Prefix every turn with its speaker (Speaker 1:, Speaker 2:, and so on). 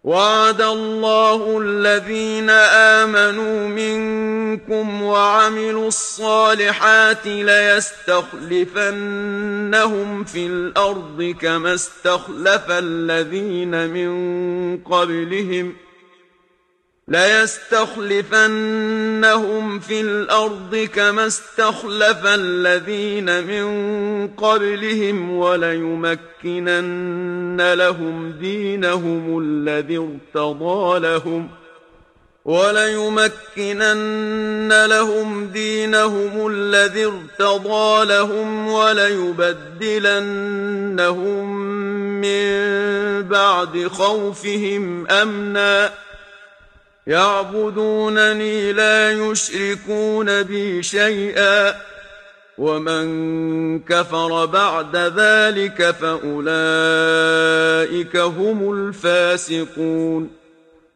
Speaker 1: وعد الله الذين آمنوا منكم وعملوا الصالحات ليستخلفنهم في الأرض كما استخلف الذين من قبلهم وليمكنن لهم دينهم الذي ارتضى لهم وليبدلنهم من بعد خوفهم أمنا يعبدونني لا يشركون بي شيئا ومن كفر بعد ذلك فأولئك هم الفاسقون.